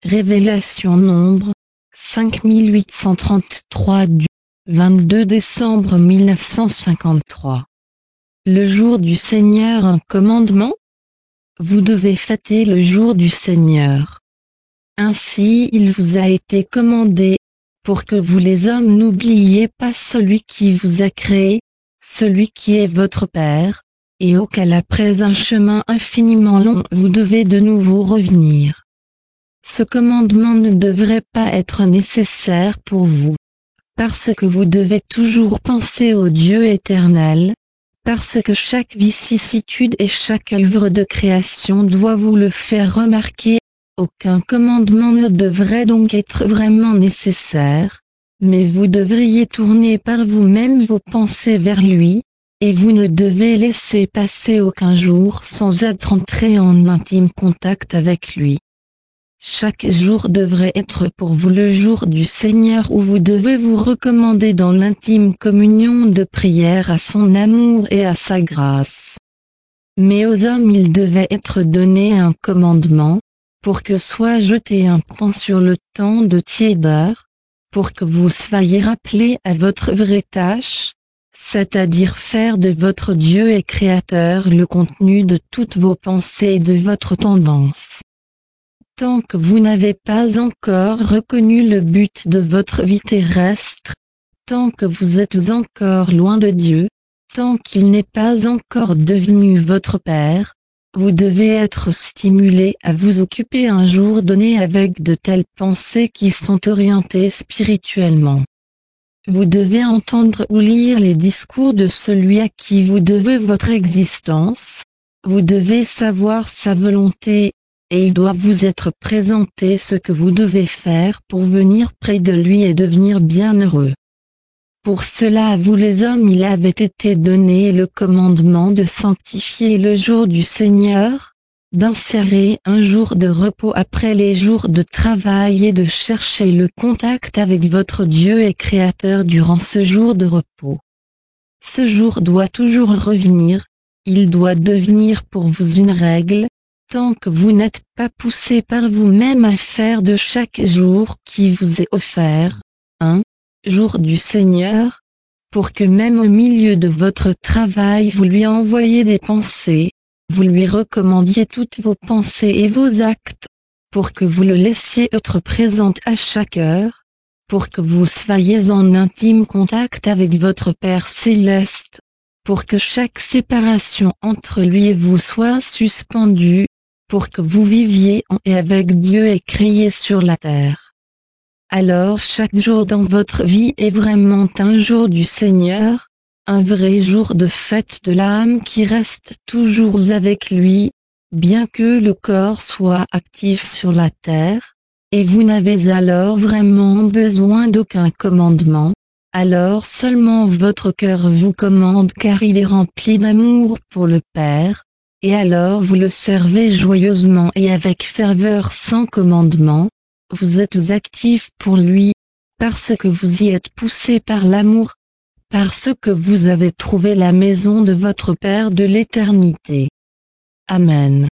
Révélation Nombre, 5833 du 22 décembre 1953. Le jour du Seigneur, un commandement? Vous devez fêter le jour du Seigneur. Ainsi il vous a été commandé, pour que vous les hommes n'oubliez pas celui qui vous a créé, celui qui est votre Père, et auquel après un chemin infiniment long vous devez de nouveau revenir. Ce commandement ne devrait pas être nécessaire pour vous, parce que vous devez toujours penser au Dieu éternel, parce que chaque vicissitude et chaque œuvre de création doit vous le faire remarquer. Aucun commandement ne devrait donc être vraiment nécessaire, mais vous devriez tourner par vous-même vos pensées vers lui, et vous ne devez laisser passer aucun jour sans être entré en intime contact avec lui. Chaque jour devrait être pour vous le jour du Seigneur où vous devez vous recommander dans l'intime communion de prière à son amour et à sa grâce. Mais aux hommes il devait être donné un commandement, pour que soit jeté un pan sur le temps de tiédeur, pour que vous soyez rappelés à votre vraie tâche, c'est-à-dire faire de votre Dieu et Créateur le contenu de toutes vos pensées et de votre tendance. Tant que vous n'avez pas encore reconnu le but de votre vie terrestre, tant que vous êtes encore loin de Dieu, tant qu'il n'est pas encore devenu votre Père, vous devez être stimulé à vous occuper un jour donné avec de telles pensées qui sont orientées spirituellement. Vous devez entendre ou lire les discours de celui à qui vous devez votre existence, vous devez savoir sa volonté, et il doit vous être présenté ce que vous devez faire pour venir près de lui et devenir bienheureux. Pour cela à vous les hommes il avait été donné le commandement de sanctifier le jour du Seigneur, d'insérer un jour de repos après les jours de travail et de chercher le contact avec votre Dieu et Créateur durant ce jour de repos. Ce jour doit toujours revenir, il doit devenir pour vous une règle, tant que vous n'êtes pas poussé par vous-même à faire de chaque jour qui vous est offert, un jour du Seigneur, pour que même au milieu de votre travail vous lui envoyiez des pensées, vous lui recommandiez toutes vos pensées et vos actes, pour que vous le laissiez être présent à chaque heure, pour que vous soyez en intime contact avec votre Père céleste, pour que chaque séparation entre lui et vous soit suspendue, pour que vous viviez en et avec Dieu et créiez sur la terre. Alors chaque jour dans votre vie est vraiment un jour du Seigneur, un vrai jour de fête de l'âme qui reste toujours avec lui, bien que le corps soit actif sur la terre, et vous n'avez alors vraiment besoin d'aucun commandement, alors seulement votre cœur vous commande car il est rempli d'amour pour le Père, et alors vous le servez joyeusement et avec ferveur sans commandement, vous êtes actif pour lui, parce que vous y êtes poussé par l'amour, parce que vous avez trouvé la maison de votre Père de l'éternité. Amen.